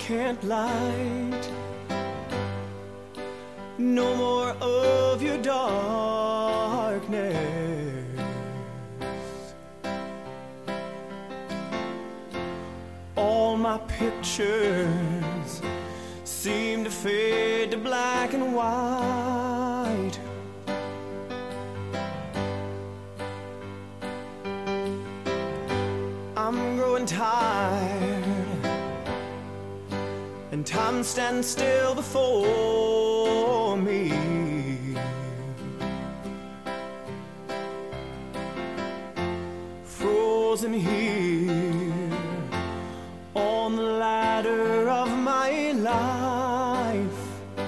can't light no more of your darkness. All my pictures seem to fade to black and white. I'm growing tired, and time stands still before me. Frozen here on the ladder of my life.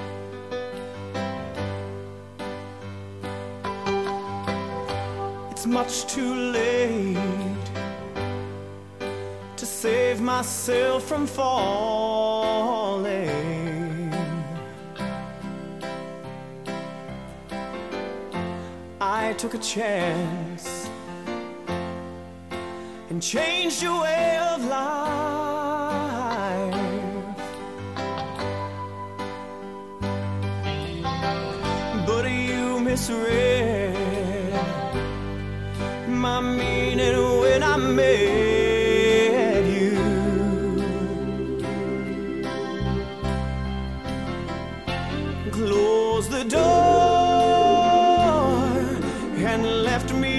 It's much too late to save myself from falling. I took a chance and changed your way of life. But you misread my meaning when I met you. Closed the door and left me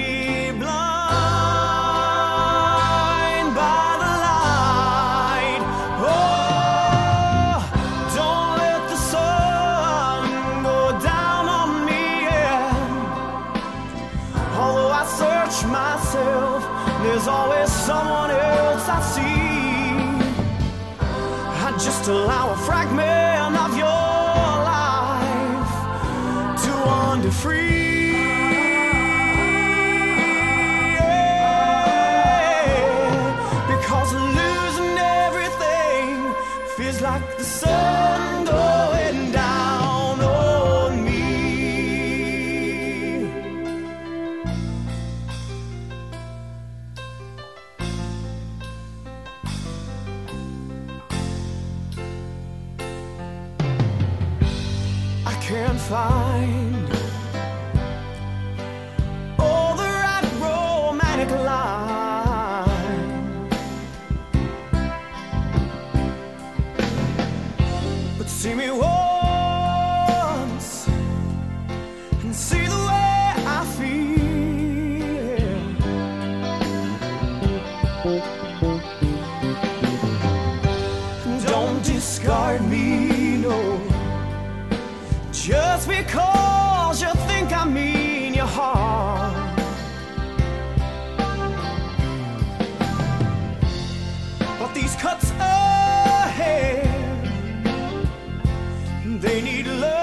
blind by the light. Oh, don't let the sun go down on me yet. Although I search myself, there's always someone else I see. I just allow a fragment of your life to wander free. Because losing everything feels like the sun going down on me. I can't find all the right romantic line, but see me once and see the way I feel. Don't discard me, no, just because you think I mean your harm. But these cuts ahead, they need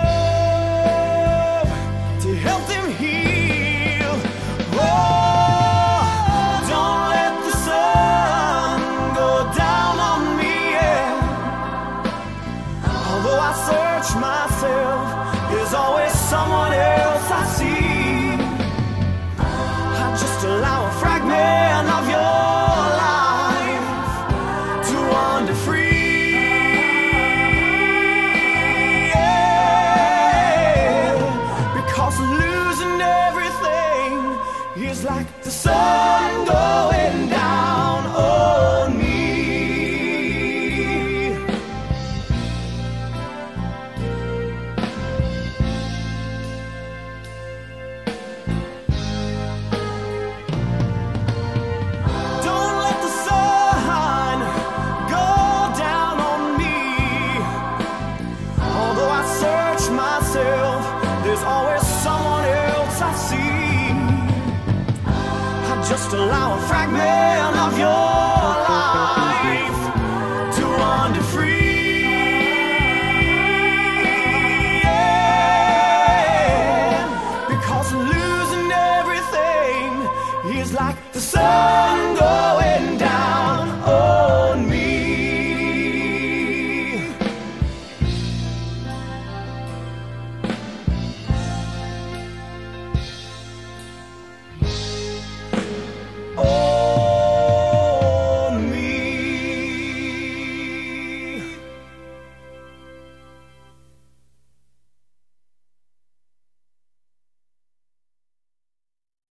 love to help them heal. Oh, don't let the sun go down on me yet. Although I search myself, there's always someone else I see. I just allow a fragment of your life to wander free. Yeah. Because losing everything is like the sun going down on me. Don't let the sun go down on me. Although I search myself, there's always someone else I see. I just allow a fragment